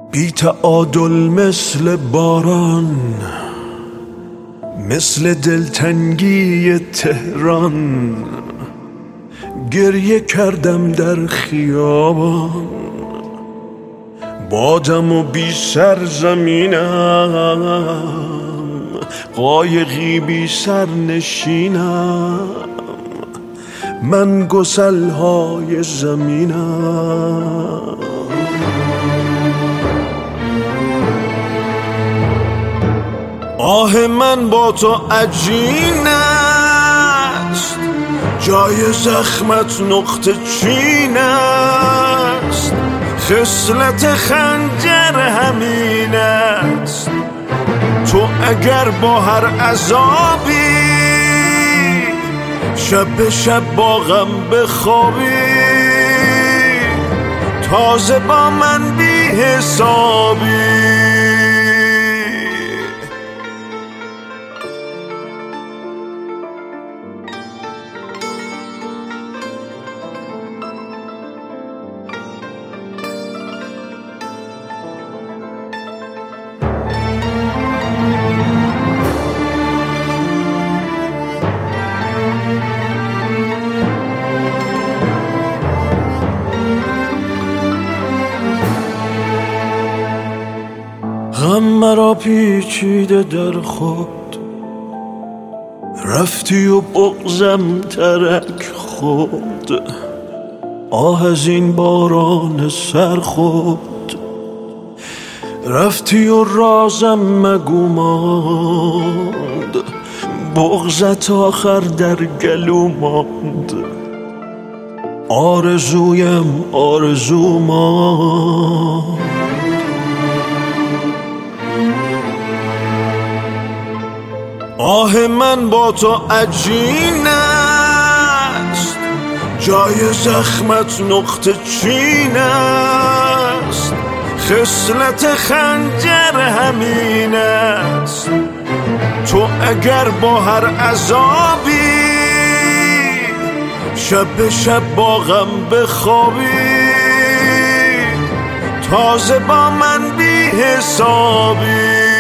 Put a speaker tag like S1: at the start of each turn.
S1: بی تعادل مثل باران، مثل دلتنگی تهران، گریه کردم در خیابان. بادم و بی سرزمینم، قایقی بی سرنشینم، من گسلهای زمینم. آه من با تو عجین است، جای زخمت نقطه چین است، خصلت خنجر همین است. تو اگر با هر عذابی شب به شب با غم بخوابی، تازه با من بی حسابی. غم مرا پیچیده در خود، رفتی و بغضم ترک خود. آه از این باران سرخود، رفتی و رازم مگو ماند، بغضت آخر در گلو ماند. آرزویم آرزو ماند. آه من با تو عجین است، جای زخمت نقطه چین است، خصلت خنجر همین است. تو اگر با هر عذابی شب به شب با غم بخوابی، تازه با من بی حسابی.